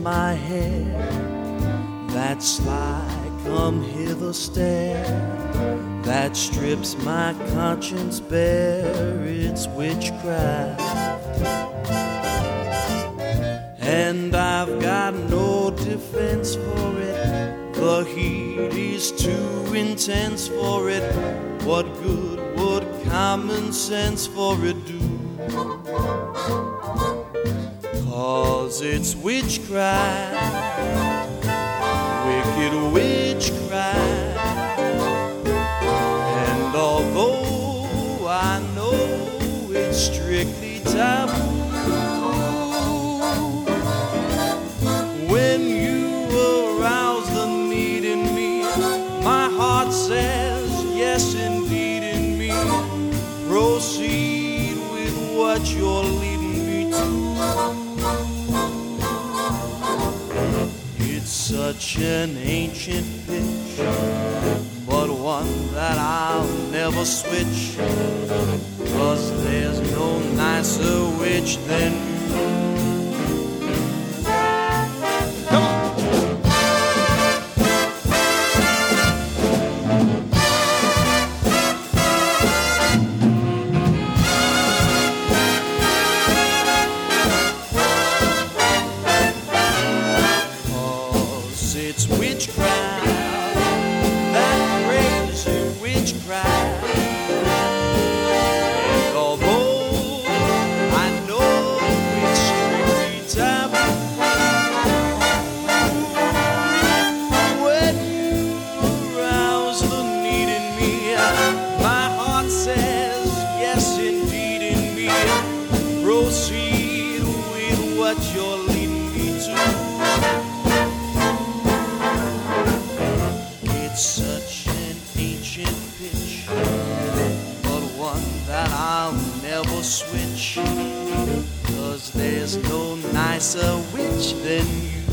my hair, that sly come hither stare, that strips my conscience bare, it's witchcraft. And I've got no defense for it, the heat is too intense for it. What good would common sense for it do? 'Cause it's witchcraft, wicked witchcraft. And although I know it's strictly taboo, when you arouse the need in me, my heart says yes indeed in me. Proceed with what you're leading me to. It's such an ancient pitch, but one that I'll never switch, 'cause there's no nicer witch than you. It's witchcraft, that crazy witchcraft. And although I know it's strictly taboo, when you arouse the need in me, my heart says yes indeed in me. Proceed with what you're leading me to. It's such an ancient pitch, but one that I'll never switch, 'cause there's no nicer witch than you.